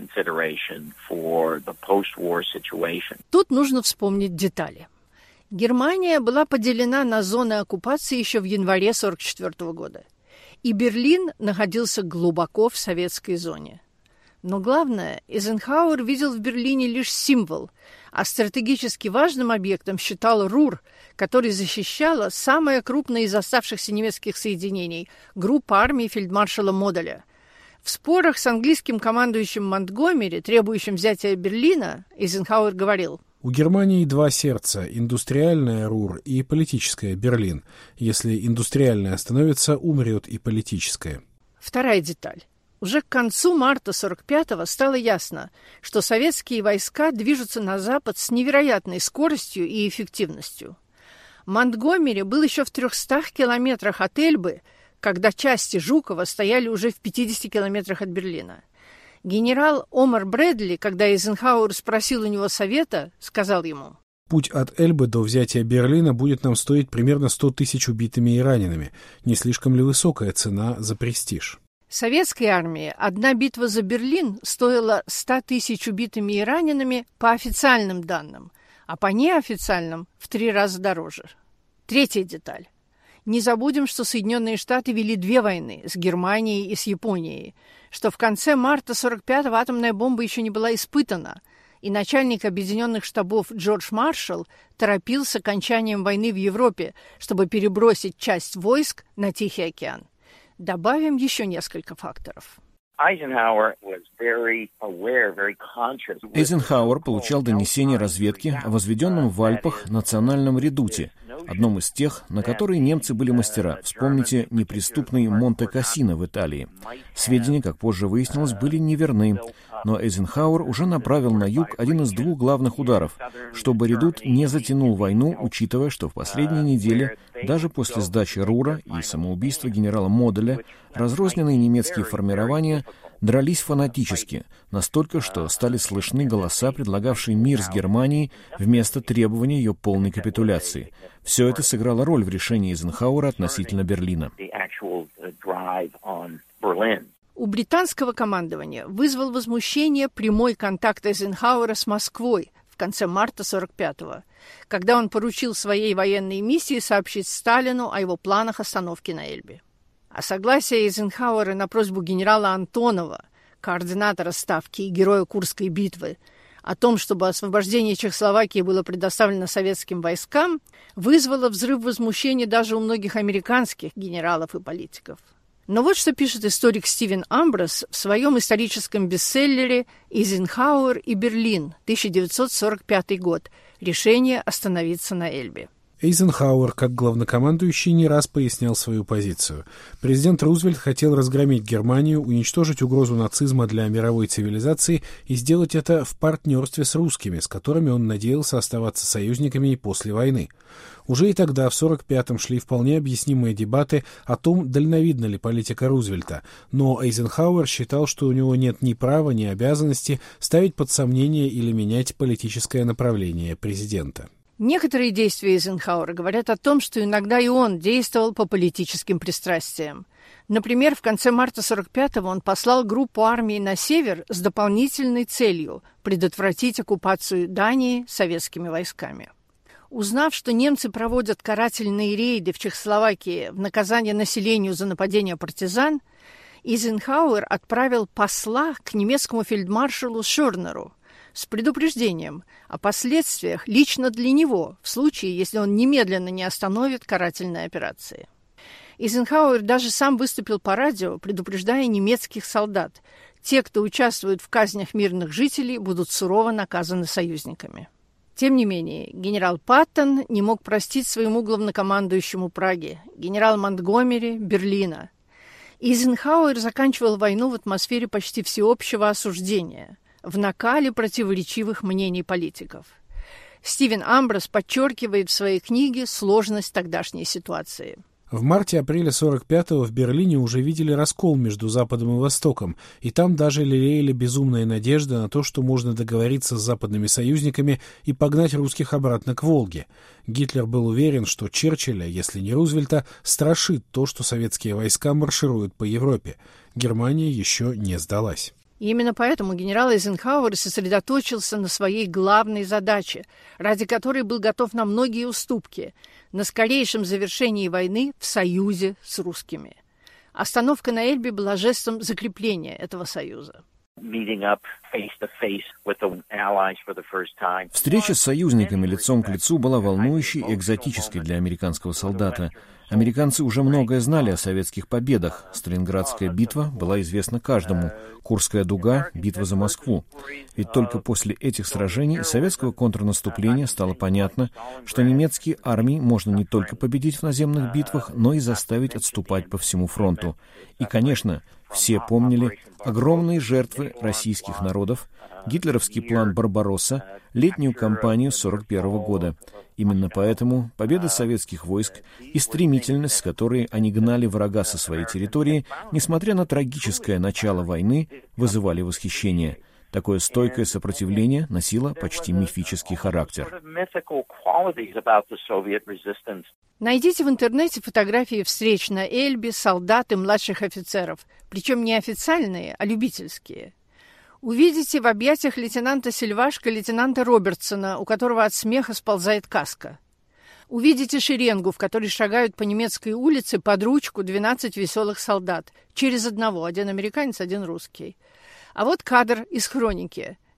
Тут нужно вспомнить детали. Германия была поделена на зоны оккупации еще в январе 1944 года, и Берлин находился глубоко в советской зоне. Но главное, Эйзенхауэр видел в Берлине лишь символ, а стратегически важным объектом считал Руhr, который защищала самая крупная из оставшихся немецких соединений – группа армий фельдмаршала Моделя. В спорах с английским командующим Монтгомери, требующим взятия Берлина, Эйзенхауэр говорил: «У Германии 2 сердца – индустриальное Руhr и политическое Берлин. Если индустриальное остановится, умрет и политическое». Вторая деталь. Уже к концу марта 1945-го стало ясно, что советские войска движутся на запад с невероятной скоростью и эффективностью. Монтгомери был еще в 300 километрах от Эльбы, когда части Жукова стояли уже в 50 километрах от Берлина. Генерал Омар Брэдли, когда Эйзенхауэр спросил у него совета, сказал ему: «Путь от Эльбы до взятия Берлина будет нам стоить примерно 100 тысяч убитыми и ранеными. Не слишком ли высокая цена за престиж?» Советской армии одна битва за Берлин стоила 100 тысяч убитыми и ранеными по официальным данным, а по неофициальным в 3 раза дороже. Третья деталь. Не забудем, что Соединенные Штаты вели 2 войны с Германией и с Японией, что в конце марта 1945-го атомная бомба еще не была испытана, и начальник объединенных штабов Джордж Маршалл торопил с окончанием войны в Европе, чтобы перебросить часть войск на Тихий океан. Добавим еще несколько факторов. Эйзенхауэр получал донесения разведки о возведенном в Альпах национальном редуте, одном из тех, на которые немцы были мастера. Вспомните неприступный Монте-Кассино в Италии. Сведения, как позже выяснилось, были неверны, но Эйзенхауэр уже направил на юг один из двух главных ударов, чтобы редут не затянул войну, учитывая, что в последние недели, даже после сдачи Рура и самоубийства генерала Моделя, разрозненные немецкие формирования дрались фанатически, настолько, что стали слышны голоса, предлагавшие мир с Германией вместо требования ее полной капитуляции. Все это сыграло роль в решении Эйзенхауэра относительно Берлина. У британского командования вызвал возмущение прямой контакт Эйзенхауэра с Москвой в конце марта 1945-го, когда он поручил своей военной миссии сообщить Сталину о его планах остановки на Эльбе. А согласие Эйзенхауэра на просьбу генерала Антонова, координатора ставки и героя Курской битвы, о том, чтобы освобождение Чехословакии было предоставлено советским войскам, вызвало взрыв возмущения даже у многих американских генералов и политиков. Но вот что пишет историк Стивен Амброс в своем историческом бестселлере «Эйзенхауэр и Берлин», 1945 год. Решение остановиться на Эльбе. Эйзенхауэр, как главнокомандующий, не раз пояснял свою позицию. Президент Рузвельт хотел разгромить Германию, уничтожить угрозу нацизма для мировой цивилизации и сделать это в партнерстве с русскими, с которыми он надеялся оставаться союзниками и после войны. Уже и тогда, в 1945-м, шли вполне объяснимые дебаты о том, дальновидна ли политика Рузвельта, но Эйзенхауэр считал, что у него нет ни права, ни обязанности ставить под сомнение или менять политическое направление президента. Некоторые действия Эйзенхауэра говорят о том, что иногда и он действовал по политическим пристрастиям. Например, в конце марта 1945-го он послал группу армий на север с дополнительной целью предотвратить оккупацию Дании советскими войсками. Узнав, что немцы проводят карательные рейды в Чехословакии в наказание населению за нападение партизан, Эйзенхауэр отправил посла к немецкому фельдмаршалу Шёрнеру с предупреждением о последствиях лично для него, в случае, если он немедленно не остановит карательные операции. Эйзенхауэр даже сам выступил по радио, предупреждая немецких солдат: те, кто участвует в казнях мирных жителей, будут сурово наказаны союзниками. Тем не менее, генерал Паттон не мог простить своему главнокомандующему Праги, генерал Монтгомери Берлина. Эйзенхауэр заканчивал войну в атмосфере почти всеобщего осуждения, в накале противоречивых мнений политиков. Стивен Амброс подчеркивает в своей книге сложность тогдашней ситуации. В марте-апреле 1945-го в Берлине уже видели раскол между Западом и Востоком, и там даже лелеяли безумная надежда на то, что можно договориться с западными союзниками и погнать русских обратно к Волге. Гитлер был уверен, что Черчилля, если не Рузвельта, страшит то, что советские войска маршируют по Европе. Германия еще не сдалась. И именно поэтому генерал Эйзенхауэр сосредоточился на своей главной задаче, ради которой был готов на многие уступки, на скорейшем завершении войны в союзе с русскими. Остановка на Эльбе была жестом закрепления этого союза. Встреча с союзниками лицом к лицу была волнующей и экзотической для американского солдата. Американцы уже многое знали о советских победах. Сталинградская битва была известна каждому. Курская дуга — битва за Москву. Ведь только после этих сражений и советского контрнаступления стало понятно, что немецкие армии можно не только победить в наземных битвах, но и заставить отступать по всему фронту. И, конечно, все помнили огромные жертвы российских народов, гитлеровский план «Барбаросса», летнюю кампанию 1941 года. Именно поэтому победа советских войск и стремительность, с которой они гнали врага со своей территории, несмотря на трагическое начало войны, вызывали восхищение. Такое стойкое сопротивление носило почти мифический характер. Найдите в интернете фотографии встреч на Эльбе солдат и младших офицеров, причем не официальные, а любительские. Увидите в объятиях лейтенанта Сильвашко лейтенанта Робертсона, у которого от смеха сползает каска. Увидите шеренгу, в которой шагают по немецкой улице под ручку 12 веселых солдат, через одного, один американец, один русский. А вот кадр из хроники,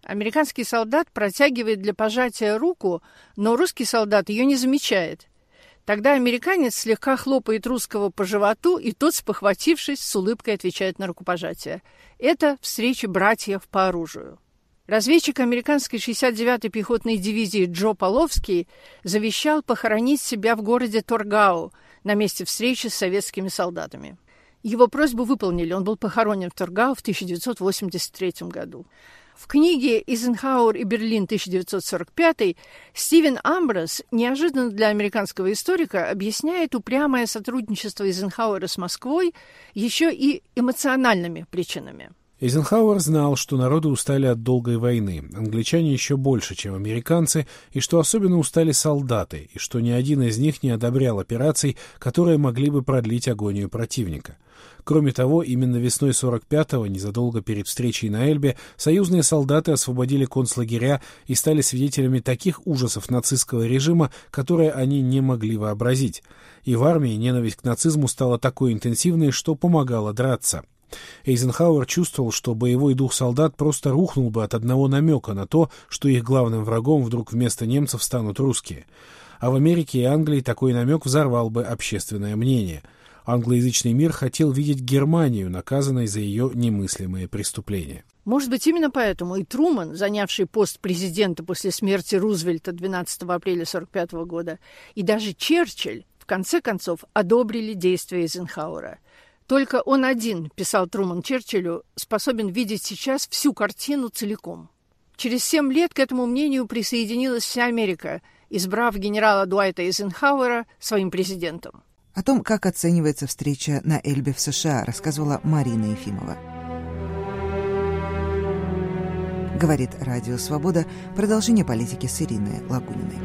Американский солдат протягивает для пожатия руку, но русский солдат ее не замечает. Тогда американец слегка хлопает русского по животу, и тот, спохватившись, с улыбкой отвечает на рукопожатие. Это встреча братьев по оружию. Разведчик американской 69-й пехотной дивизии Джо Половский завещал похоронить себя в городе Торгау на месте встречи с советскими солдатами. Его просьбу выполнили, он был похоронен в Торгау в 1983 году. В книге «Эйзенхауэр и Берлин 1945» Стивен Амброс неожиданно для американского историка объясняет упрямое сотрудничество Эйзенхауэра с Москвой еще и эмоциональными причинами. Эйзенхауэр знал, что народы устали от долгой войны, англичане еще больше, чем американцы, и что особенно устали солдаты, и что ни один из них не одобрял операций, которые могли бы продлить агонию противника. Кроме того, именно весной 45-го, незадолго перед встречей на Эльбе, союзные солдаты освободили концлагеря и стали свидетелями таких ужасов нацистского режима, которые они не могли вообразить. И в армии ненависть к нацизму стала такой интенсивной, что помогала драться. Эйзенхауэр чувствовал, что боевой дух солдат просто рухнул бы от одного намека на то, что их главным врагом вдруг вместо немцев станут русские. А в Америке и Англии такой намек взорвал бы общественное мнение. Англоязычный мир хотел видеть Германию, наказанной за ее немыслимые преступления. Может быть, именно поэтому и Труман, занявший пост президента после смерти Рузвельта 12 апреля 1945 года, и даже Черчилль, в конце концов, одобрили действия Эйзенхауэра. Только он один, писал Труман Черчиллю, способен видеть сейчас всю картину целиком. Через 7 лет к этому мнению присоединилась вся Америка, избрав генерала Дуайта Эйзенхауэра своим президентом. О том, как оценивается встреча на Эльбе в США, рассказывала Марина Ефимова. Говорит Радио Свобода. Продолжение политики с Ириной Лагуниной.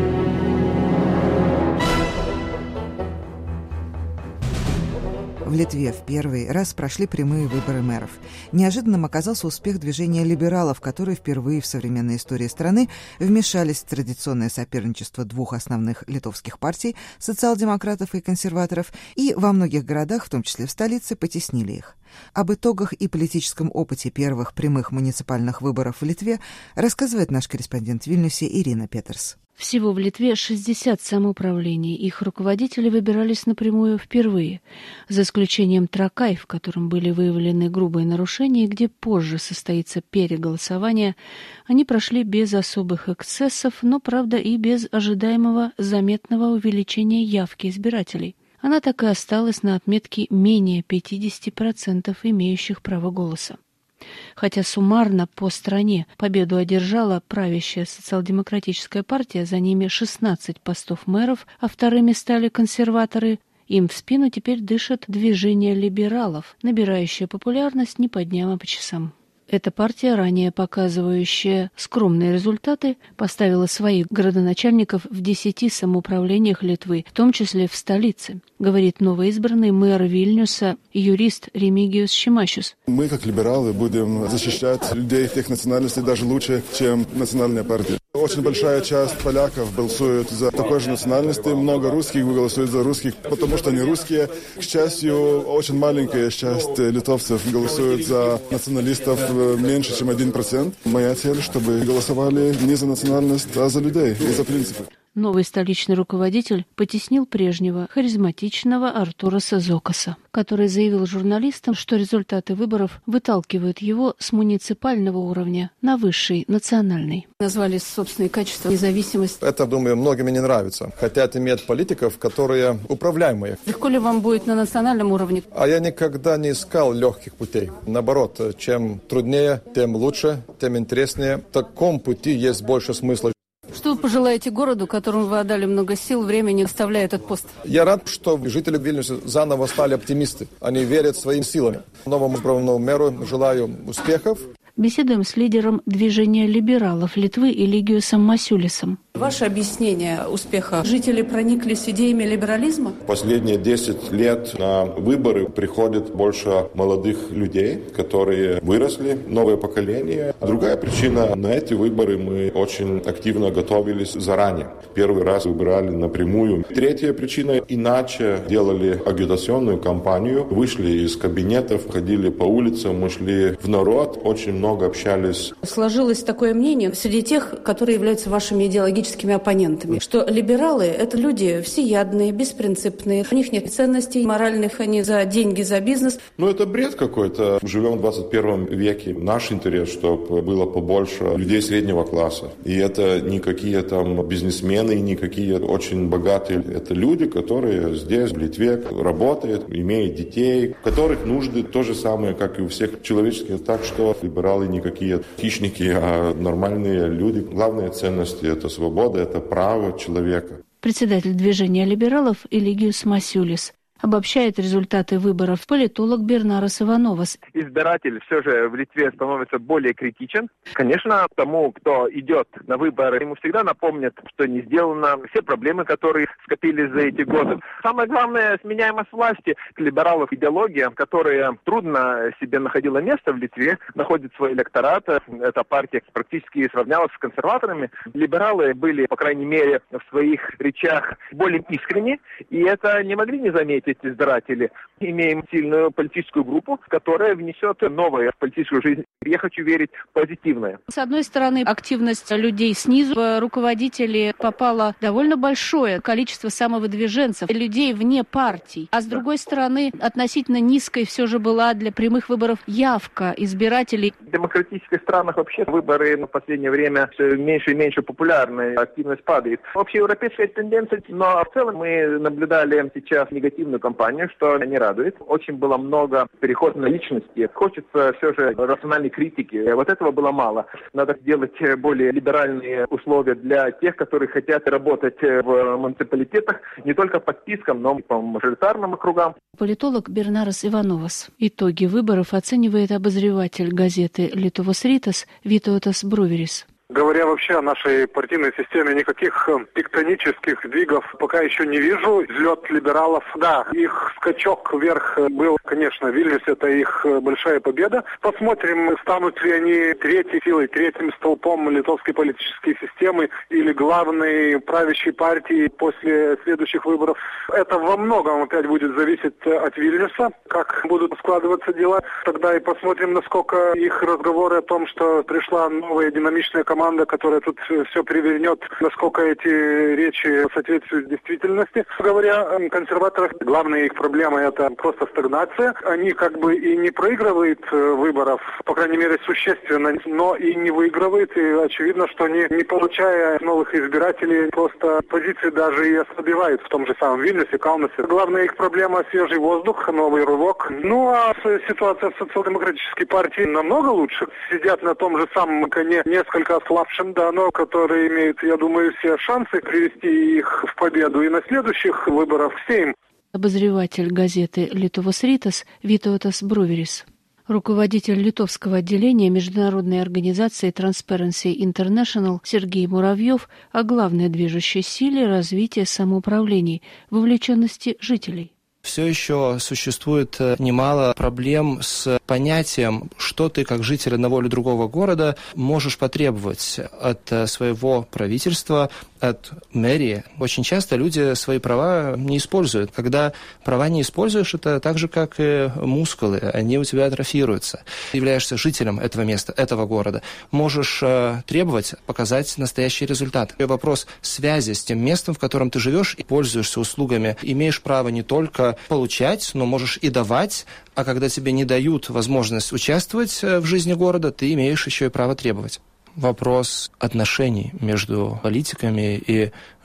В Литве в первый раз прошли прямые выборы мэров. Неожиданным оказался успех движения либералов, которые впервые в современной истории страны вмешались в традиционное соперничество двух основных литовских партий – социал-демократов и консерваторов, и во многих городах, в том числе в столице, потеснили их. Об итогах и политическом опыте первых прямых муниципальных выборов в Литве рассказывает наш корреспондент в Вильнюсе Ирина Петерс. Всего в Литве 60 самоуправлений. Их руководители выбирались напрямую впервые, за исключением Тракай, в котором были выявлены грубые нарушения, и где позже состоится переголосование. Они прошли без особых эксцессов, но, правда, и без ожидаемого заметного увеличения явки избирателей. Она так и осталась на отметке менее 50% имеющих право голоса. Хотя суммарно по стране победу одержала правящая социал-демократическая партия, за ними 16 постов мэров, а вторыми стали консерваторы. Им в спину теперь дышит движение либералов, набирающее популярность не по дням, а по часам. Эта партия, ранее показывающая скромные результаты, поставила своих градоначальников в 10 самоуправлениях Литвы, в том числе в столице, говорит новоизбранный мэр Вильнюса, юрист Ремигиус Шимашус. Мы, как либералы, будем защищать людей тех национальностей даже лучше, чем национальная партия. Очень большая часть поляков голосует за такой же национальности, много русских голосуют за русских, потому что они русские. К счастью, очень маленькая часть литовцев голосует за националистов, меньше, чем 1%. Моя цель, чтобы голосовали не за национальность, а за людей и за принципы. Новый столичный руководитель потеснил прежнего, харизматичного Артураса Зокаса, который заявил журналистам, что результаты выборов выталкивают его с муниципального уровня на высший, национальный. Назвали собственные качества, независимость. Это, думаю, многим не нравится. Хотят иметь политиков, которые управляемые. Легко ли вам будет на национальном уровне? А я никогда не искал легких путей. Наоборот, чем труднее, тем лучше, тем интереснее. В таком пути есть больше смысла. Что вы пожелаете городу, которому вы отдали много сил, времени, оставляя этот пост? Я рад, что жители Вильнюса заново стали оптимисты. Они верят своим силам. Новому избранному мэру желаю успехов. Беседуем с лидером движения либералов Литвы Элигиусом Масюлисом. Ваше объяснение успеха. Жители прониклись идеями либерализма? Последние 10 лет на выборы приходит больше молодых людей, которые выросли, новое поколение. Другая причина, на эти выборы мы очень активно готовились заранее. Первый раз выбирали напрямую. Третья причина, иначе делали агитационную кампанию, вышли из кабинетов, ходили по улицам, мы шли в народ, очень много общались. Сложилось такое мнение среди тех, которые являются вашими идеологическими оппонентами, что либералы – это люди всеядные, беспринципные, у них нет ценностей моральных, они за деньги, за бизнес. Это бред какой-то. Живем в 21 веке. Наш интерес, чтобы было побольше людей среднего класса. И это не какие там бизнесмены, не какие очень богатые. Это люди, которые здесь, в Литве, работают, имеют детей, у которых нужды то же самое, как и у всех человеческих. Так что либералы не какие хищники, а нормальные люди. Главная ценность – это свобода, это право человека. Председатель движения либералов Элигиус Масюлис. Обобщает результаты выборов политолог Бернарас Ивановас. Избиратель все же в Литве становится более критичен. Конечно, тому, кто идет на выборы, ему всегда напомнят, что не сделано, все проблемы, которые скопились за эти годы. Самое главное, сменяемость власти. Либералов идеология, которая трудно себе находила место в Литве, находит свой электорат. Эта партия практически сравнялась с консерваторами. Либералы были, по крайней мере, в своих речах более искренни, и это не могли не заметить избиратели. Имеем сильную политическую группу, которая внесет новое в политическую жизнь. Я хочу верить позитивное. С одной стороны, активность людей снизу, в руководители попало довольно большое количество самовыдвиженцев, людей вне партий. А с другой стороны, относительно низкой все же была для прямых выборов явка избирателей. В демократических странах вообще выборы в последнее время все меньше и меньше популярны, активность падает. Общеевропейская тенденция, но в целом мы наблюдали сейчас негативную кампанию, что не радует. Очень было много перехода на личности. Хочется все же рациональной критики. Вот этого было мало. Надо сделать более либеральные условия для тех, которые хотят работать в муниципалитетах не только по спискам, но и по мажоритарным округам. Политолог Бернарас Ивановас. Итоги выборов оценивает обозреватель газеты «Литувос Ритас» Витаутас Бруверис. Говоря вообще о нашей партийной системе, никаких тектонических сдвигов пока еще не вижу. Взлет либералов, да, их скачок вверх был, конечно, Вильнюс, это их большая победа. Посмотрим, станут ли они третьей силой, третьим столпом литовской политической системы или главной правящей партии после следующих выборов. Это во многом опять будет зависеть от Вильнюса, как будут складываться дела. Тогда и посмотрим, насколько их разговоры о том, что пришла новая динамичная команда, которая тут все перевернет, насколько эти речи соответствуют действительности. Говоря о консерваторах, главная их проблема – это просто стагнация. Они как бы и не проигрывают выборов, по крайней мере, существенно, но и не выигрывают. И очевидно, что они, не получая новых избирателей, просто позиции даже и ослабевают в том же самом Вильнюсе, Каунасе. Главная их проблема – свежий воздух, новый рывок. Ну а ситуация в социал-демократической партии намного лучше. Сидят на том же самом коне несколько слабшим, да, но которые имеют, я думаю, все шансы привести их в победу и на следующих выборах всем. Обозреватель газеты «Литувос Ритас» Витаутас Бруверис. Руководитель литовского отделения международной организации Transparency International Сергей Муравьев о главной движущей силе развития самоуправлений, вовлеченности жителей. Все еще существует немало проблем с понятием, что ты, как житель одного или другого города, можешь потребовать от своего правительства, от мэрии. Очень часто люди свои права не используют. Когда права не используешь, это так же, как и мускулы. Они у тебя атрофируются. Ты являешься жителем этого места, этого города. Можешь требовать показать настоящий результат. Вопрос связи с тем местом, в котором ты живешь и пользуешься услугами. Имеешь право не только получать, но можешь и давать, а когда тебе не дают возможность участвовать в жизни города, ты имеешь еще и право требовать. Вопрос отношений между политиками и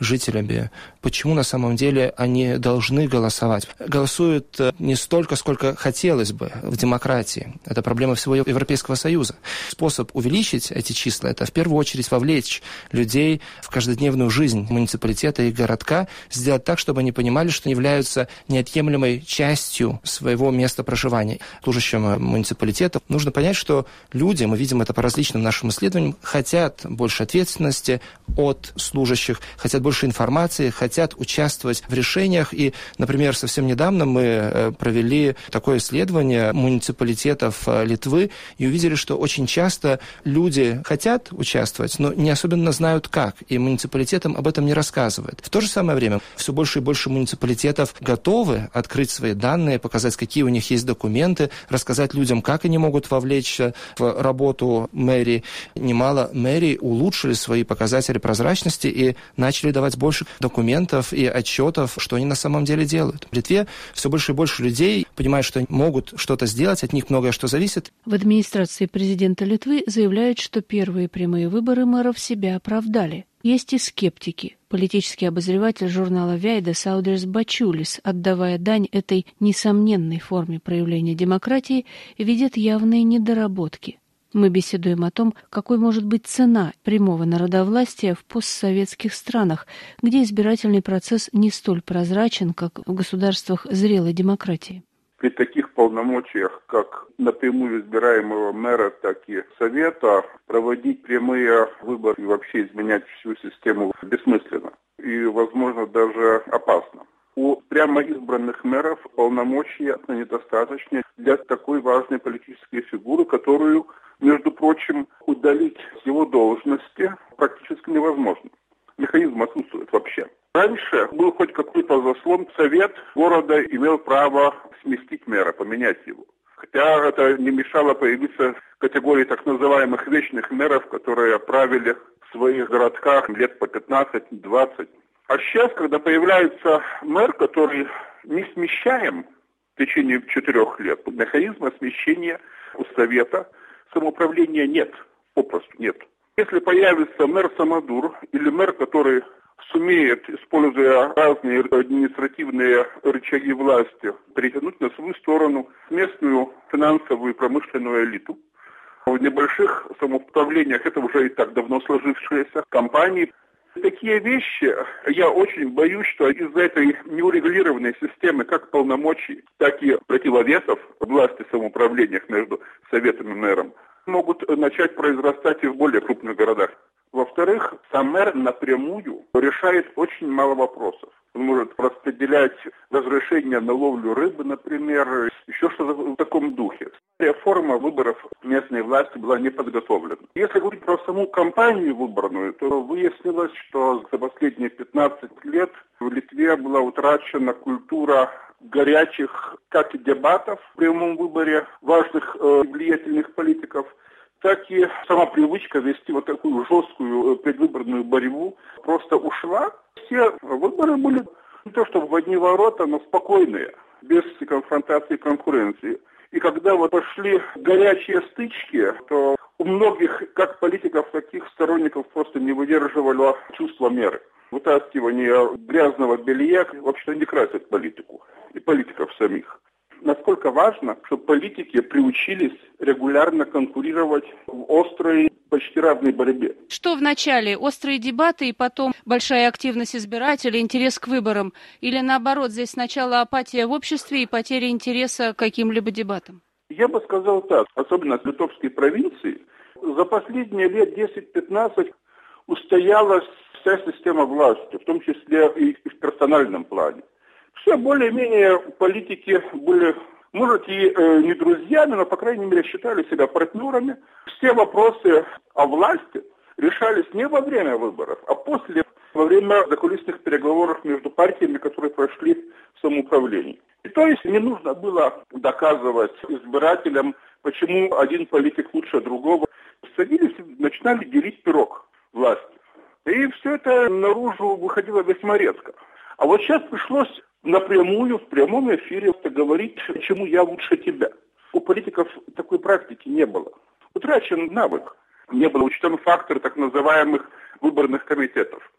жителями, почему на самом деле они должны голосовать. Голосуют не столько, сколько хотелось бы в демократии. Это проблема всего Европейского Союза. Способ увеличить эти числа – это в первую очередь вовлечь людей в каждодневную жизнь муниципалитета и городка, сделать так, чтобы они понимали, что являются неотъемлемой частью своего места проживания. Служащим муниципалитета нужно понять, что люди, мы видим это по различным нашим исследованиям, хотят больше ответственности от служащих, хотят больше информации, хотят участвовать в решениях. И, например, совсем недавно мы провели такое исследование муниципалитетов Литвы и увидели, что очень часто люди хотят участвовать, но не особенно знают как, и муниципалитетам об этом не рассказывают. В то же самое время все больше и больше муниципалитетов готовы открыть свои данные, показать, какие у них есть документы, рассказать людям, как они могут вовлечься в работу мэрии. Немало мэрий улучшили свои показатели прозрачности и начали давать больше документов и отчетов, что они на самом деле делают. В Литве все больше и больше людей понимают, что могут что-то сделать, от них многое что зависит. В администрации президента Литвы заявляют, что первые прямые выборы мэров себя оправдали. Есть и скептики. Политический обозреватель журнала «Вейдас» Аудерс Бачулис, отдавая дань этой несомненной форме проявления демократии, видит явные недоработки. Мы беседуем о том, какой может быть цена прямого народовластия в постсоветских странах, где избирательный процесс не столь прозрачен, как в государствах зрелой демократии. При таких полномочиях, как напрямую избираемого мэра, так и совета, проводить прямые выборы и вообще изменять всю систему бессмысленно и, возможно, даже опасно. У прямо избранных мэров полномочия недостаточно для такой важной политической фигуры, которую, между прочим, удалить с его должности практически невозможно. Механизм отсутствует вообще. Раньше был хоть какой-то заслон, совет города имел право сместить мэра, поменять его. Хотя это не мешало появиться категории так называемых вечных мэров, которые правили в своих городках лет по 15-20. А сейчас, когда появляется мэр, который не смещаем в течение 4 лет, механизма смещения у совета самоуправления нет, попросту нет. Если появится мэр Самодур или мэр, который сумеет, используя разные административные рычаги власти, перетянуть на свою сторону местную финансовую и промышленную элиту, в небольших самоуправлениях это уже и так давно сложившиеся компании. Такие вещи, я очень боюсь, что из-за этой неурегулированной системы как полномочий, так и противовесов власти в самоуправлениях между советом и мэром могут начать произрастать и в более крупных городах. Во-вторых, сам мэр напрямую решает очень мало вопросов. Он может распределять разрешение на ловлю рыбы, например, еще что-то в таком духе. Форма выборов местной власти была не подготовлена. Если говорить про саму кампанию выборную, то выяснилось, что за последние 15 лет в Литве была утрачена культура горячих как и дебатов в прямом выборе важных влиятельных политиков, так и сама привычка вести вот такую жесткую предвыборную борьбу просто ушла. Все выборы были не то чтобы в одни ворота, но спокойные, без конфронтации и конкуренции. И когда вот пошли горячие стычки, то у многих, как политиков, таких сторонников, просто не выдерживало чувство меры. Вытаскивание грязного белья вообще не красит политику и политиков самих. Насколько важно, чтобы политики приучились регулярно конкурировать в острой, почти равной борьбе. Что вначале? Острые дебаты и потом большая активность избирателей, интерес к выборам? Или наоборот, здесь сначала апатия в обществе и потеря интереса к каким-либо дебатам? Я бы сказал так, особенно в литовской провинции, за последние лет 10-15 устоялась вся система власти, в том числе и в персональном плане. Все более-менее политики были, может, и не друзьями, но, по крайней мере, считали себя партнерами. Все вопросы о власти решались не во время выборов, а после, во время закулисных переговоров между партиями, которые прошли в самоуправлении. И то есть не нужно было доказывать избирателям, почему один политик лучше другого. Садились и начинали делить пирог власти. И все это наружу выходило весьма редко. А вот сейчас пришлось напрямую, в прямом эфире говорить, почему я лучше тебя. У политиков такой практики не было. Утрачен навык. Не было учтен фактор так называемых выборных комитетов.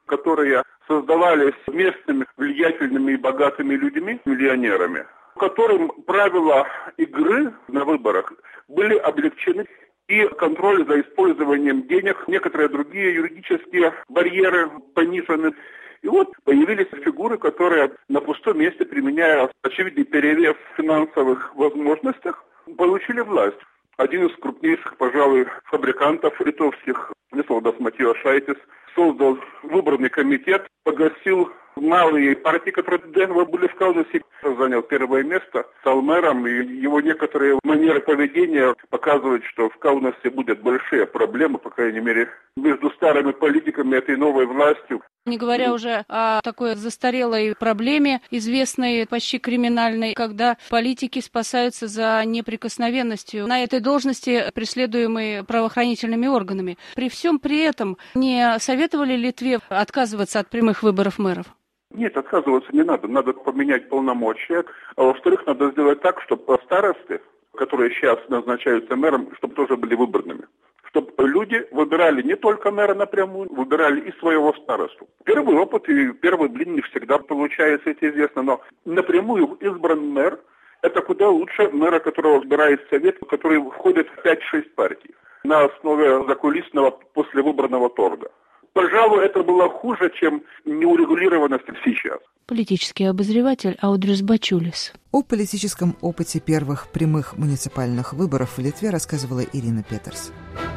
которые создавались местными влиятельными и богатыми людьми, миллионерами, которым правила игры на выборах были облегчены, и контроль за использованием денег, некоторые другие юридические барьеры понижены. И вот появились фигуры, которые на пустом месте, применяя очевидный перевес в финансовых возможностях, получили власть. Один из крупнейших, пожалуй, фабрикантов литовских, Висолdas Матиошайтис, создал выборный комитет, погасил малые партии, которые до этого были в Каунасе, занял первое место, стал мэром, и его некоторые манеры поведения показывают, что в Каунасе будут большие проблемы, по крайней мере, между старыми политиками и этой новой властью. Не говоря уже о такой застарелой проблеме, известной, почти криминальной, когда политики спасаются за неприкосновенностью на этой должности, преследуемой правоохранительными органами. При всем при этом не советовали Литве отказываться от прямых выборов мэров? Нет, отказываться не надо. Надо поменять полномочия. А во-вторых, надо сделать так, чтобы старосты, которые сейчас назначаются мэром, чтобы тоже были выборными. Чтобы люди выбирали не только мэра напрямую, выбирали и своего старосту. Первый опыт и первый блин не всегда получается, это известно, но напрямую избран мэр – это куда лучше мэра, которого выбирает совет, в который входит 5-6 партий на основе закулисного послевыборного торга. Пожалуй, это было хуже, чем неурегулированность сейчас. Политический обозреватель Аудрис Бачулис. О политическом опыте первых прямых муниципальных выборов в Литве рассказывала Ирина Петерс.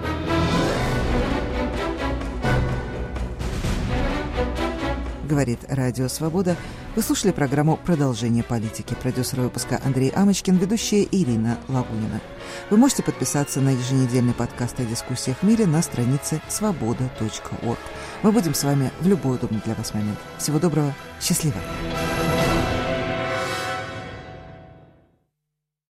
Говорит Радио Свобода. Вы слушали программу «Продолжение политики». Продюсер выпуска Андрей Амочкин, ведущая Ирина Лагунина. Вы можете подписаться на еженедельный подкаст о дискуссиях в мире на странице svoboda.org. Мы будем с вами в любой удобный для вас момент. Всего доброго, счастливо!